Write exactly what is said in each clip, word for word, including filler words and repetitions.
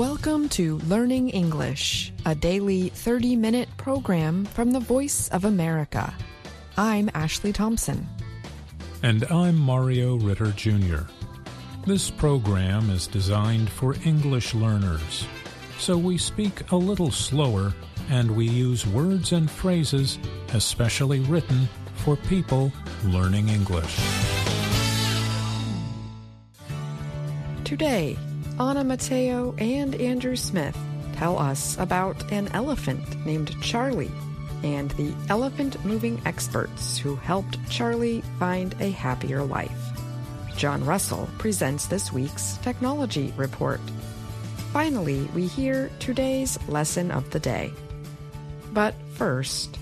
Welcome to Learning English, a daily thirty-minute program from the Voice of America. I'm Ashley Thompson. And I'm Mario Ritter, Junior This program is designed for English learners, so we speak a little slower and we use words and phrases especially written for people learning English. Today, Anna Matteo and Andrew Smith tell us about an elephant named Charlie and the elephant moving experts who helped Charlie find a happier life. John Russell presents this week's Technology Report. Finally, we hear today's lesson of the day. But first,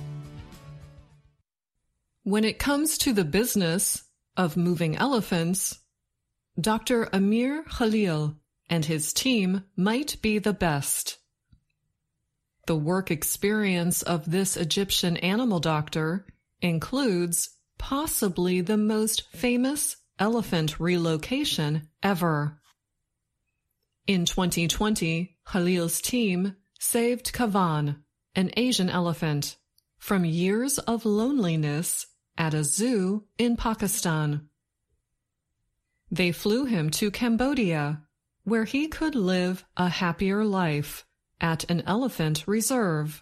when it comes to the business of moving elephants, Doctor Amir Khalil and his team might be the best. The work experience of this Egyptian animal doctor includes possibly the most famous elephant relocation ever. In twenty twenty, Khalil's team saved Kavan, an Asian elephant, from years of loneliness at a zoo in Pakistan. They flew him to Cambodia, where he could live a happier life at an elephant reserve.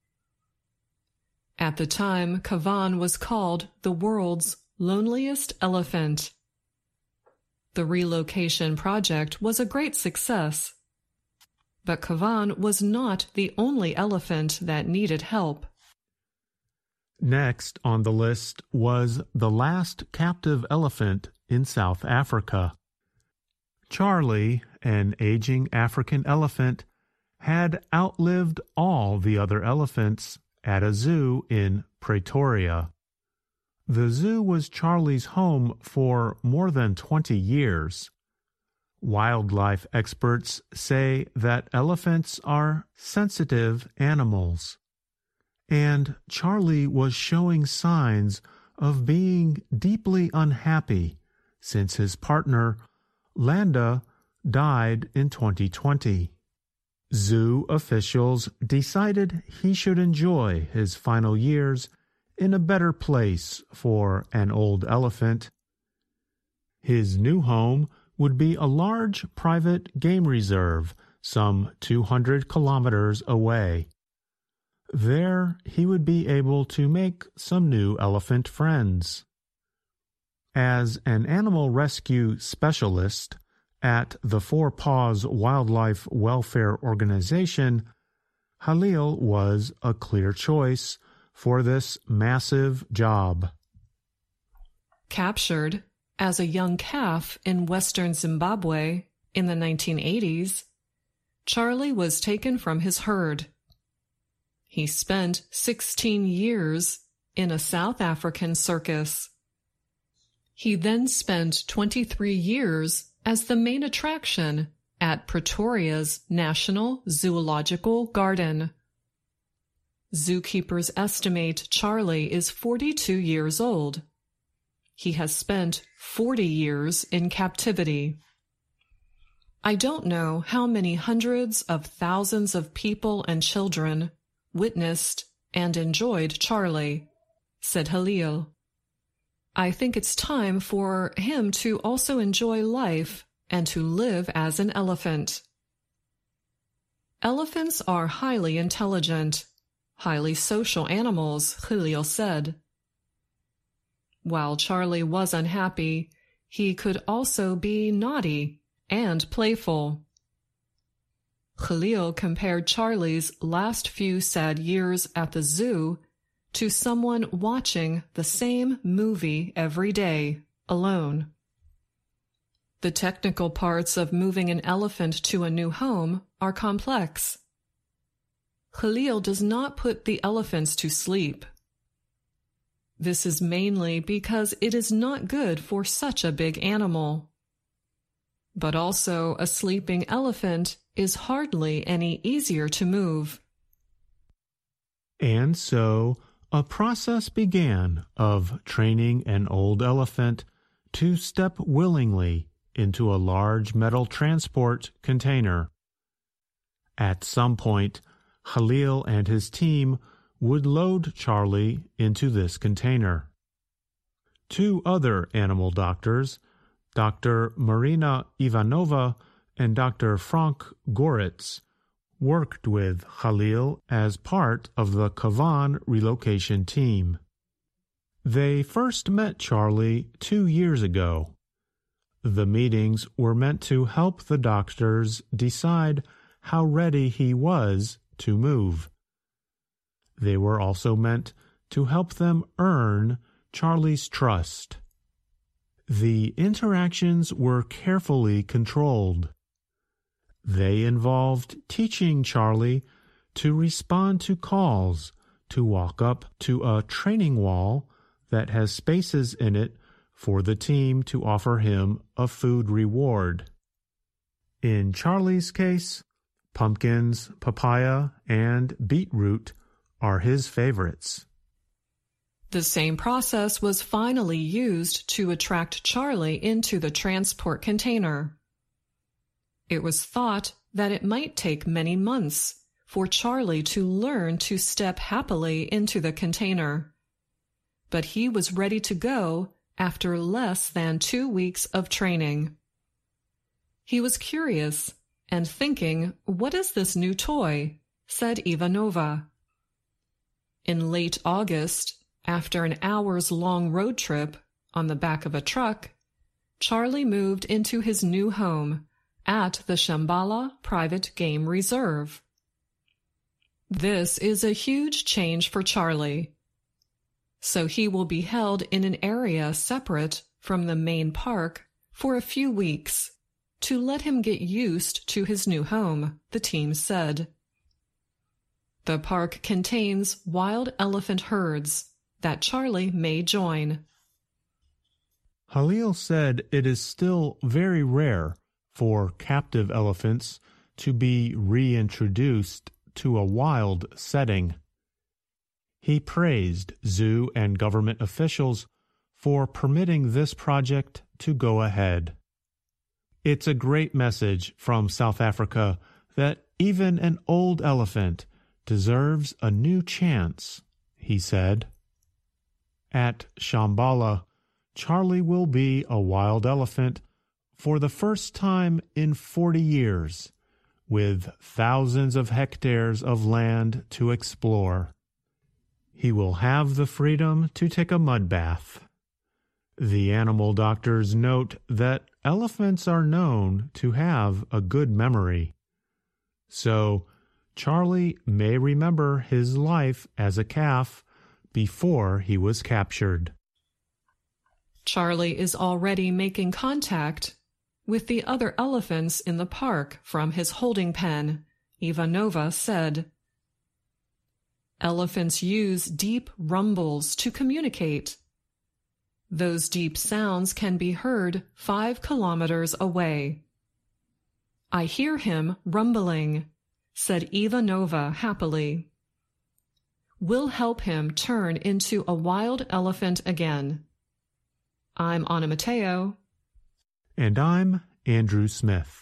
At the time, Kavan was called the world's loneliest elephant. The relocation project was a great success, but Kavan was not the only elephant that needed help. Next on the list was the last captive elephant in South Africa. Charlie, an aging African elephant, had outlived all the other elephants at a zoo in Pretoria. The zoo was Charlie's home for more than twenty years. Wildlife experts say that elephants are sensitive animals, and Charlie was showing signs of being deeply unhappy since his partner, Landa, died in twenty twenty. Zoo officials decided he should enjoy his final years in a better place for an old elephant. His new home would be a large private game reserve some two hundred kilometers away. There he would be able to make some new elephant friends. As an animal rescue specialist at the Four Paws Wildlife Welfare Organization, Khalil was a clear choice for this massive job. Captured as a young calf in western Zimbabwe in the nineteen eighties, Charlie was taken from his herd. He spent sixteen years in a South African circus. He then spent twenty-three years as the main attraction at Pretoria's National Zoological Garden. Zookeepers estimate Charlie is forty-two years old. He has spent forty years in captivity. I don't know how many hundreds of thousands of people and children witnessed and enjoyed Charlie, said Khalil. I think it's time for him to also enjoy life and to live as an elephant. Elephants are highly intelligent, highly social animals, Khalil said. While Charlie was unhappy, he could also be naughty and playful. Khalil compared Charlie's last few sad years at the zoo to someone watching the same movie every day, alone. The technical parts of moving an elephant to a new home are complex. Khalil does not put the elephants to sleep. This is mainly because it is not good for such a big animal. But also, a sleeping elephant is hardly any easier to move. And so, a process began of training an old elephant to step willingly into a large metal transport container. At some point, Khalil and his team would load Charlie into this container. Two other animal doctors, Doctor Marina Ivanova and Doctor Frank Goritz, worked with Khalil as part of the Kavan relocation team. They first met Charlie two years ago. The meetings were meant to help the doctors decide how ready he was to move. They were also meant to help them earn Charlie's trust. The interactions were carefully controlled. They involved teaching Charlie to respond to calls, to walk up to a training wall that has spaces in it for the team to offer him a food reward. In Charlie's case, pumpkins, papaya, and beetroot are his favorites. The same process was finally used to attract Charlie into the transport container. It was thought that it might take many months for Charlie to learn to step happily into the container. But he was ready to go after less than two weeks of training. He was curious and thinking, "What is this new toy?" said Ivanova. In late August, after an hours-long road trip on the back of a truck, Charlie moved into his new home at the Shambhala Private Game Reserve. This is a huge change for Charlie. So he will be held in an area separate from the main park for a few weeks to let him get used to his new home, the team said. The park contains wild elephant herds that Charlie may join. Khalil said it is still very rare for captive elephants to be reintroduced to a wild setting. He praised zoo and government officials for permitting this project to go ahead. It's a great message from South Africa that even an old elephant deserves a new chance, he said. At Shambhala, Charlie will be a wild elephant for the first time in forty years, with thousands of hectares of land to explore. He will have the freedom to take a mud bath. The animal doctors note that elephants are known to have a good memory. So, Charlie may remember his life as a calf before he was captured. Charlie is already making contact with the other elephants in the park from his holding pen, Ivanova said. Elephants use deep rumbles to communicate. Those deep sounds can be heard five kilometers away. I hear him rumbling, said Ivanova happily. We'll help him turn into a wild elephant again. I'm Anna Mateo. And I'm Andrew Smith.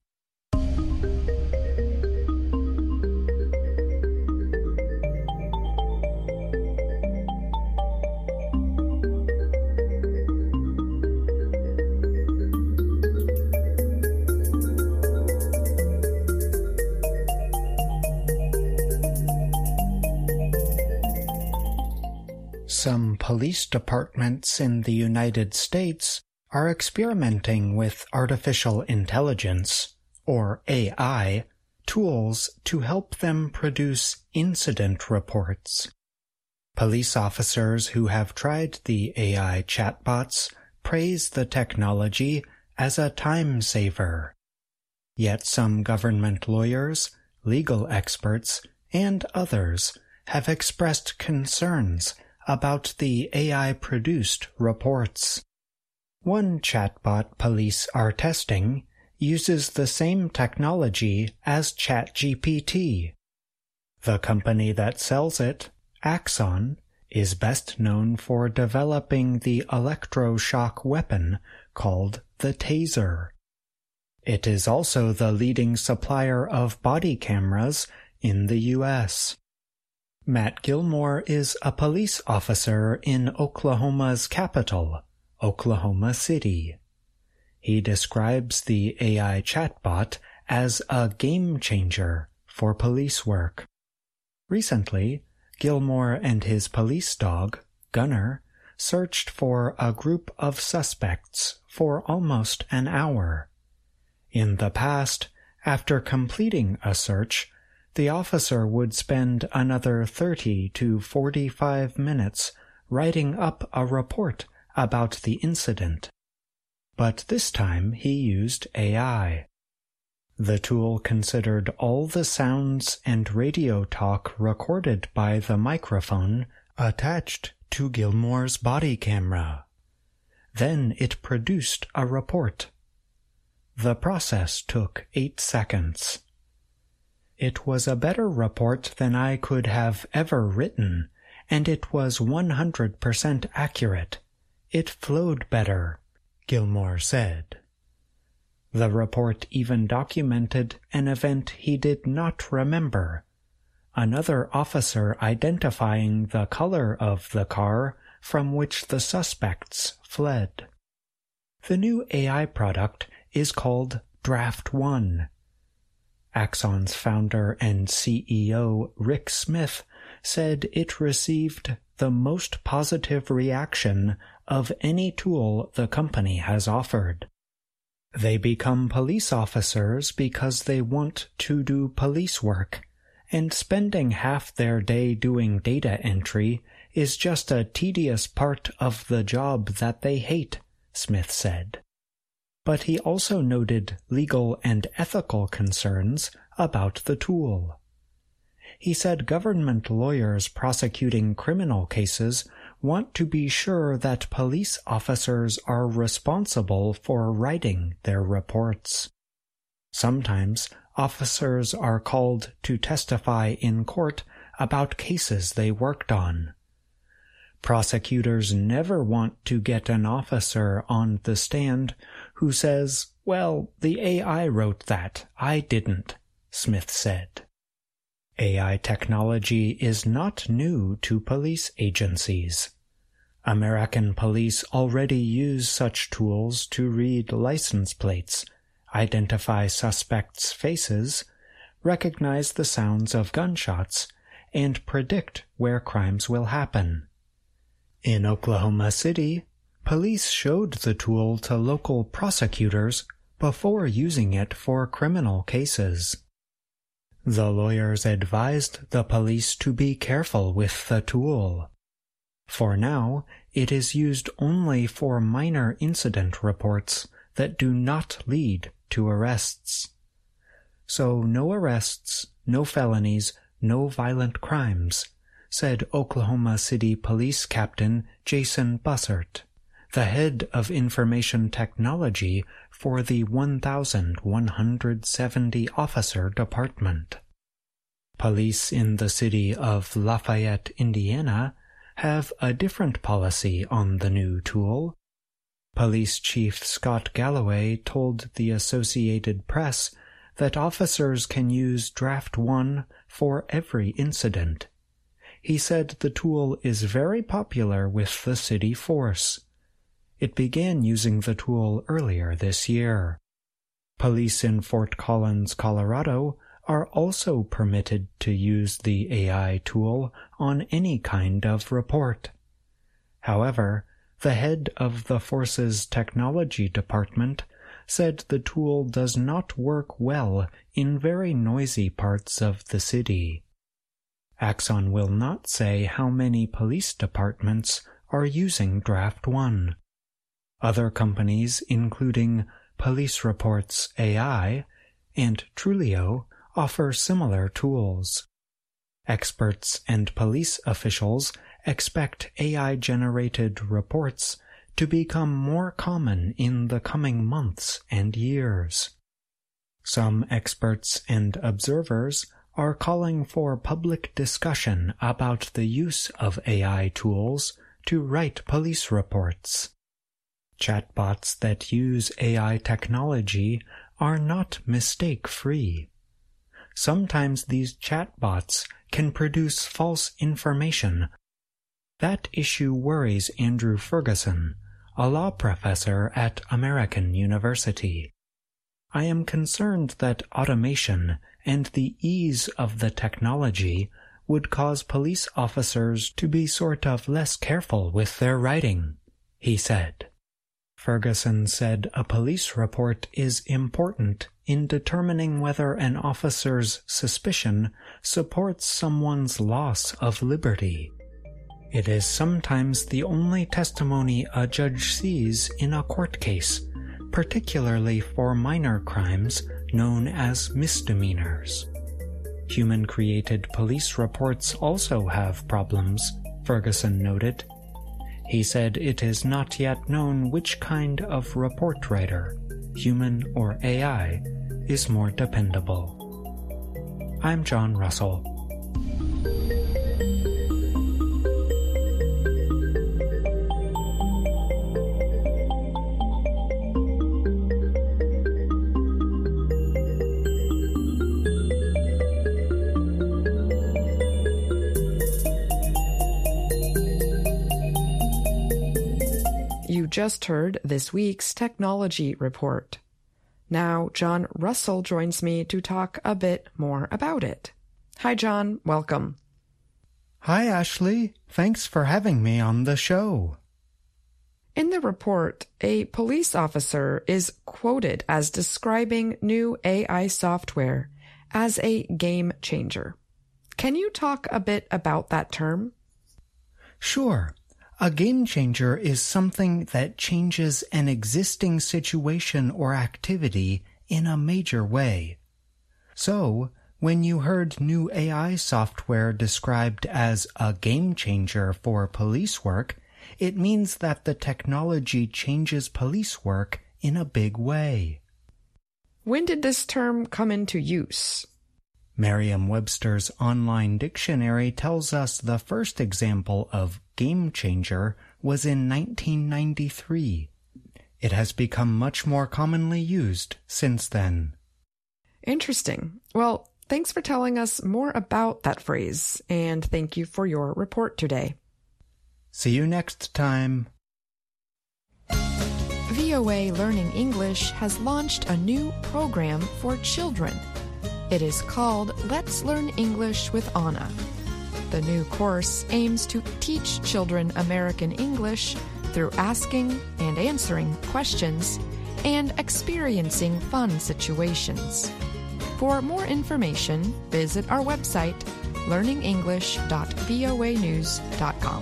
Some police departments in the United States are experimenting with artificial intelligence, or A I, tools to help them produce incident reports. Police officers who have tried the A I chatbots praise the technology as a time saver. Yet some government lawyers, legal experts, and others have expressed concerns about the A I-produced reports. One chatbot police are testing uses the same technology as ChatGPT. The company that sells it, Axon, is best known for developing the electroshock weapon called the Taser. It is also the leading supplier of body cameras in the U S. Matt Gilmore is a police officer in Oklahoma's capital, Oklahoma City. He describes the A I chatbot as a game changer for police work. Recently, Gilmore and his police dog, Gunner, searched for a group of suspects for almost an hour. In the past, after completing a search, the officer would spend another thirty to forty-five minutes writing up a report about the incident. But this time he used A I. The tool considered all the sounds and radio talk recorded by the microphone attached to Gilmore's body camera. Then it produced a report. The process took eight seconds. It was a better report than I could have ever written, and it was one hundred percent accurate. It flowed better, Gilmore said. The report even documented an event he did not remember, another officer identifying the color of the car from which the suspects fled. The new A I product is called Draft One. Axon's founder and C E O Rick Smith said it received the most positive reaction of any tool the company has offered. They become police officers because they want to do police work, and spending half their day doing data entry is just a tedious part of the job that they hate, Smith said. But he also noted legal and ethical concerns about the tool. He said government lawyers prosecuting criminal cases want to be sure that police officers are responsible for writing their reports. Sometimes officers are called to testify in court about cases they worked on. Prosecutors never want to get an officer on the stand who says, "Well, the A I wrote that, I didn't," Smith said. A I technology is not new to police agencies. American police already use such tools to read license plates, identify suspects' faces, recognize the sounds of gunshots, and predict where crimes will happen. In Oklahoma City, police showed the tool to local prosecutors before using it for criminal cases. The lawyers advised the police to be careful with the tool. For now, it is used only for minor incident reports that do not lead to arrests. So no arrests, no felonies, no violent crimes, said Oklahoma City Police Captain Jason Bussert, the head of information technology for the one thousand one hundred seventy officer department. Police in the city of Lafayette, Indiana, have a different policy on the new tool. Police Chief Scott Galloway told the Associated Press that officers can use Draft One for every incident. He said the tool is very popular with the city force. It began using the tool earlier this year. Police in Fort Collins, Colorado, are also permitted to use the A I tool on any kind of report. However, the head of the force's technology department said the tool does not work well in very noisy parts of the city. Axon will not say how many police departments are using Draft One. Other companies, including Police Reports A I and Trulio, offer similar tools. Experts and police officials expect A I-generated reports to become more common in the coming months and years. Some experts and observers are calling for public discussion about the use of A I tools to write police reports. Chatbots that use A I technology are not mistake-free. Sometimes these chatbots can produce false information. That issue worries Andrew Ferguson, a law professor at American University. I am concerned that automation and the ease of the technology would cause police officers to be sort of less careful with their writing, he said. Ferguson said a police report is important in determining whether an officer's suspicion supports someone's loss of liberty. It is sometimes the only testimony a judge sees in a court case, particularly for minor crimes known as misdemeanors. Human-created police reports also have problems, Ferguson noted. He said it is not yet known which kind of report writer, human or A I, is more dependable. I'm John Russell. You just heard this week's Technology Report. Now, John Russell joins me to talk a bit more about it. Hi, John. Welcome. Hi, Ashley. Thanks for having me on the show. In the report, a police officer is quoted as describing new A I software as a game changer. Can you talk a bit about that term? Sure. A game changer is something that changes an existing situation or activity in a major way. So, when you heard new A I software described as a game changer for police work, it means that the technology changes police work in a big way. When did this term come into use? Merriam-Webster's online dictionary tells us the first example of game changer was in nineteen ninety-three. It has become much more commonly used since then. Interesting. Well, thanks for telling us more about that phrase, and thank you for your report today. See you next time. V O A Learning English has launched a new program for children. It is called Let's Learn English with Anna. The new course aims to teach children American English through asking and answering questions and experiencing fun situations. For more information, visit our website, learning english dot voa news dot com.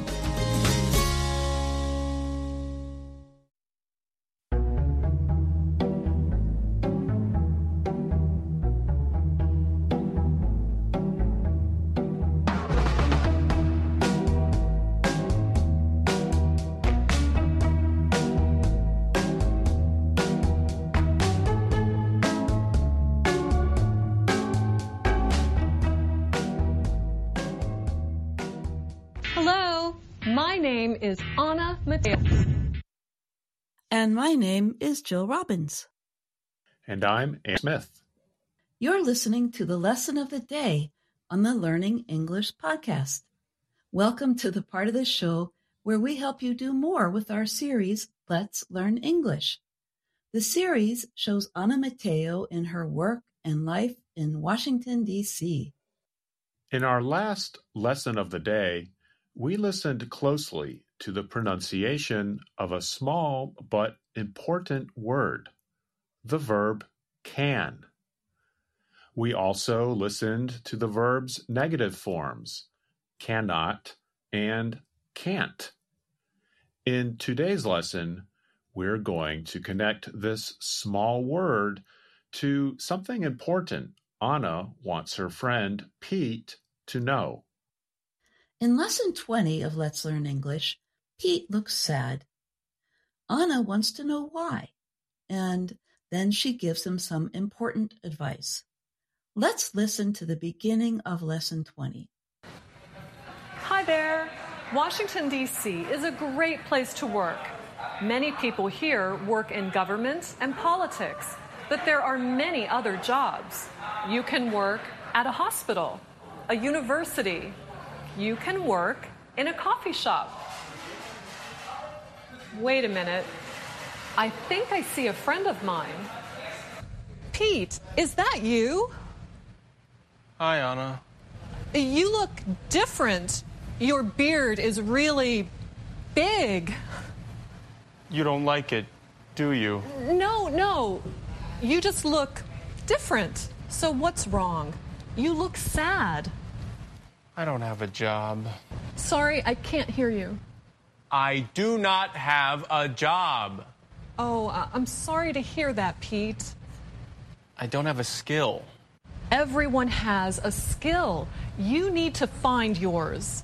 Hello, my name is Anna Mateo. And my name is Jill Robbins. And I'm Ann Smith. You're listening to the lesson of the day on the Learning English podcast. Welcome to the part of the show where we help you do more with our series, Let's Learn English. The series shows Anna Mateo in her work and life in Washington, D C. In our last lesson of the day, we listened closely to the pronunciation of a small but important word, the verb can. We also listened to the verb's negative forms, cannot and can't. In today's lesson, we're going to connect this small word to something important Anna wants her friend Pete to know. In Lesson twenty of Let's Learn English, Pete looks sad. Anna wants to know why, and then she gives him some important advice. Let's listen to the beginning of Lesson twenty. Hi there. Washington, D C is a great place to work. Many people here work in government and politics. But there are many other jobs. You can work at a hospital, a university. You can work in a coffee shop. Wait a minute. I think I see a friend of mine. Pete, is that you? Hi, Anna. You look different. Your beard is really big. You don't like it, do you? No, no. You just look different. So what's wrong? You look sad. I don't have a job. Sorry, I can't hear you. I do not have a job. Oh, uh, I'm sorry to hear that, Pete. I don't have a skill. Everyone has a skill. You need to find yours.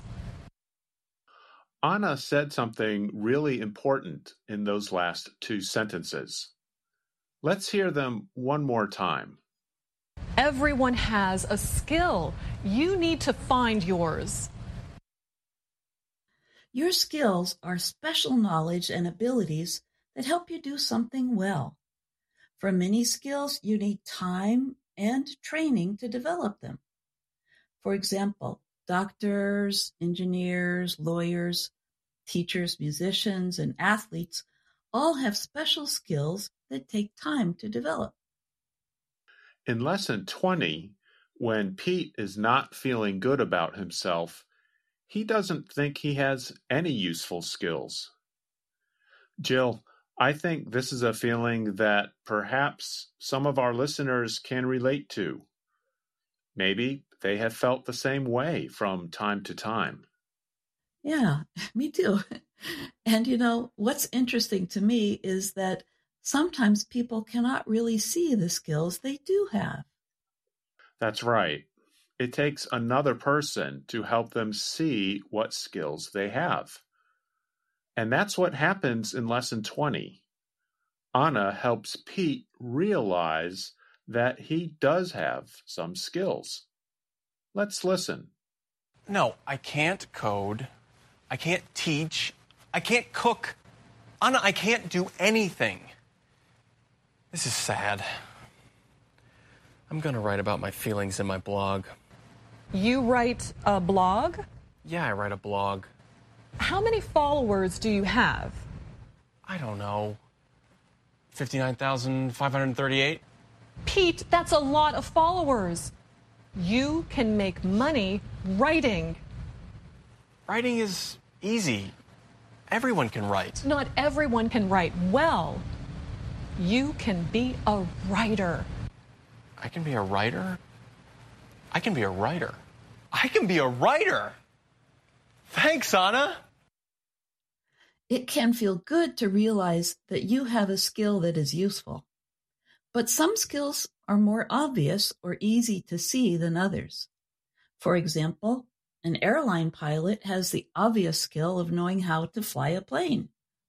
Anna said something really important in those last two sentences. Let's hear them one more time. Everyone has a skill. You need to find yours. Your skills are special knowledge and abilities that help you do something well. For many skills, you need time and training to develop them. For example, doctors, engineers, lawyers, teachers, musicians, and athletes all have special skills that take time to develop. In Lesson twenty, when Pete is not feeling good about himself, he doesn't think he has any useful skills. Jill, I think this is a feeling that perhaps some of our listeners can relate to. Maybe they have felt the same way from time to time. Yeah, me too. And you know, what's interesting to me is that sometimes people cannot really see the skills they do have. That's right. It takes another person to help them see what skills they have. And that's what happens in Lesson twenty. Anna helps Pete realize that he does have some skills. Let's listen. No, I can't code. I can't teach. I can't cook. Anna, I can't do anything. This is sad. I'm going to write about my feelings in my blog. You write a blog? Yeah, I write a blog. How many followers do you have? I don't know. fifty-nine thousand five hundred thirty-eight? Pete, that's a lot of followers. You can make money writing. Writing is easy. Everyone can write. Not everyone can write well. You can be a writer. I can be a writer? I can be a writer. I can be a writer! Thanks, Anna! It can feel good to realize that you have a skill that is useful. But some skills are more obvious or easy to see than others. For example, an airline pilot has the obvious skill of knowing how to fly a plane.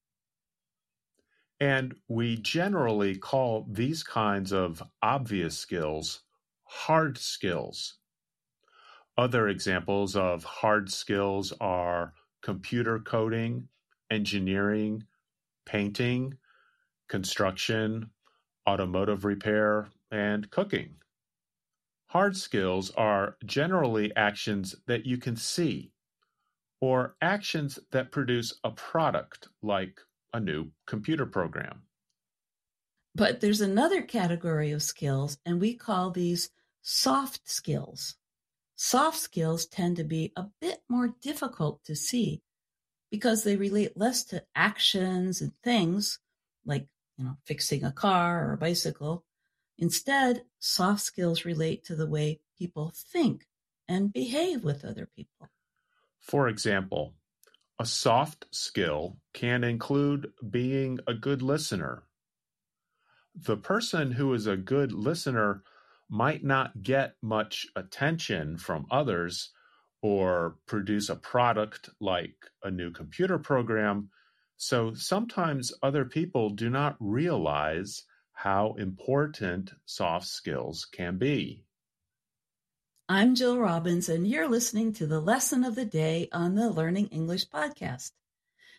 And we generally call these kinds of obvious skills hard skills. Other examples of hard skills are computer coding, engineering, painting, construction, automotive repair, and cooking. Hard skills are generally actions that you can see, or actions that produce a product like a new computer program. But there's another category of skills, and we call these soft skills. Soft skills tend to be a bit more difficult to see because they relate less to actions and things like, you know, fixing a car or a bicycle. Instead, soft skills relate to the way people think and behave with other people. For example, a soft skill can include being a good listener. The person who is a good listener might not get much attention from others or produce a product like a new computer program, so sometimes other people do not realize how important soft skills can be. I'm Jill Robbins, and you're listening to the Lesson of the Day on the Learning English podcast.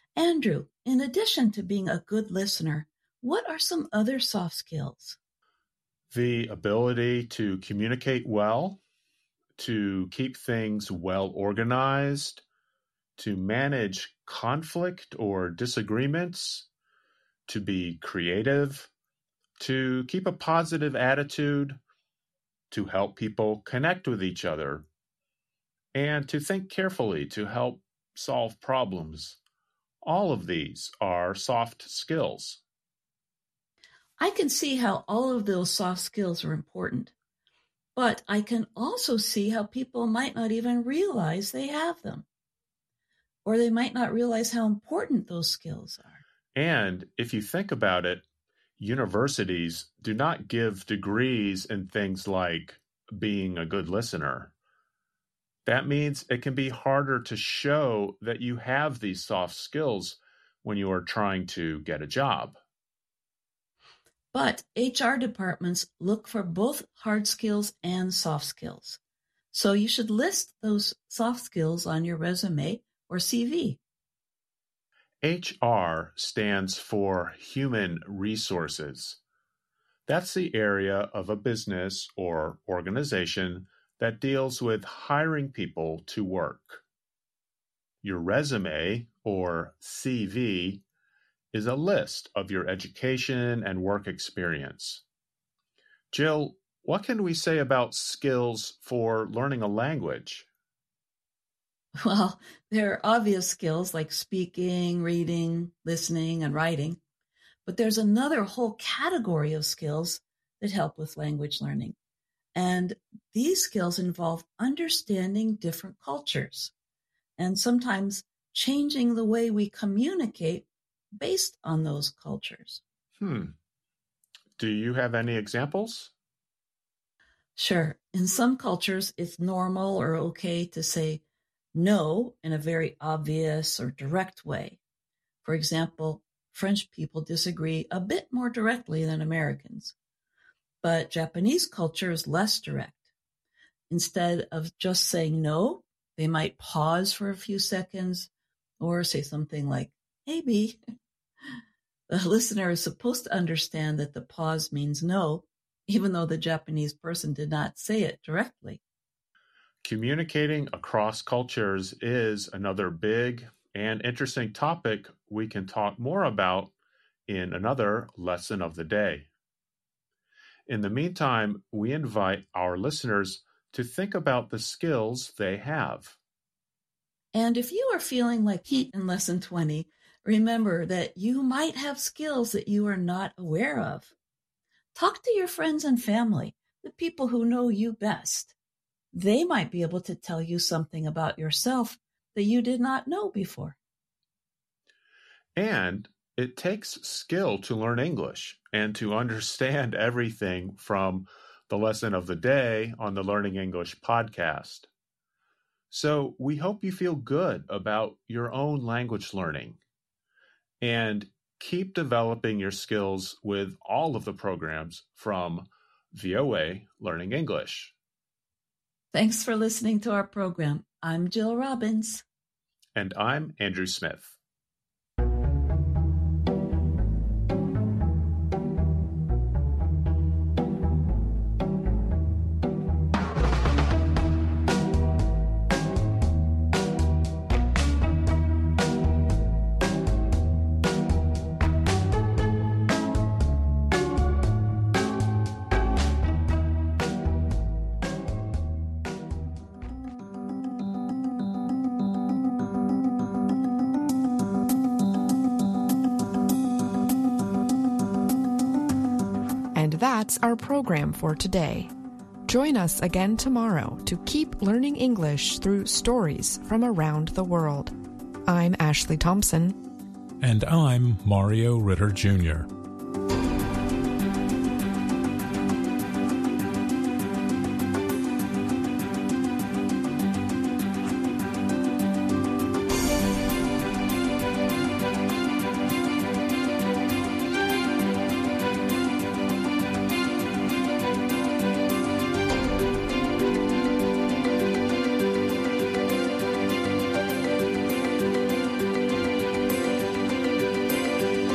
Andrew, in addition to being a good listener, what are some other soft skills? The ability to communicate well, to keep things well organized, to manage conflict or disagreements, to be creative, to keep a positive attitude, to help people connect with each other, and to think carefully to help solve problems. All of these are soft skills. I can see how all of those soft skills are important, but I can also see how people might not even realize they have them, or they might not realize how important those skills are. And if you think about it, universities do not give degrees in things like being a good listener. That means it can be harder to show that you have these soft skills when you are trying to get a job. But H R departments look for both hard skills and soft skills. So you should list those soft skills on your resume or C V. H R stands for Human Resources. That's the area of a business or organization that deals with hiring people to work. Your resume, or C V, is a list of your education and work experience. Jill, what can we say about skills for learning a language? Well, there are obvious skills like speaking, reading, listening, and writing, but there's another whole category of skills that help with language learning. And these skills involve understanding different cultures and sometimes changing the way we communicate based on those cultures. Hmm. Do you have any examples? Sure. In some cultures, it's normal or okay to say no in a very obvious or direct way. For example, French people disagree a bit more directly than Americans, but Japanese culture is less direct. Instead of just saying no, they might pause for a few seconds or say something like, maybe. The listener is supposed to understand that the pause means no, even though the Japanese person did not say it directly. Communicating across cultures is another big and interesting topic we can talk more about in another lesson of the day. In the meantime, we invite our listeners to think about the skills they have. And if you are feeling like heat in Lesson twenty, remember that you might have skills that you are not aware of. Talk to your friends and family, the people who know you best. They might be able to tell you something about yourself that you did not know before. And it takes skill to learn English and to understand everything from the lesson of the day on the Learning English podcast. So we hope you feel good about your own language learning. And keep developing your skills with all of the programs from V O A Learning English. Thanks for listening to our program. I'm Jill Robbins. And I'm Andrew Smith. That's our program for today. Join us again tomorrow to keep learning English through stories from around the world. I'm Ashley Thompson. And I'm Mario Ritter Junior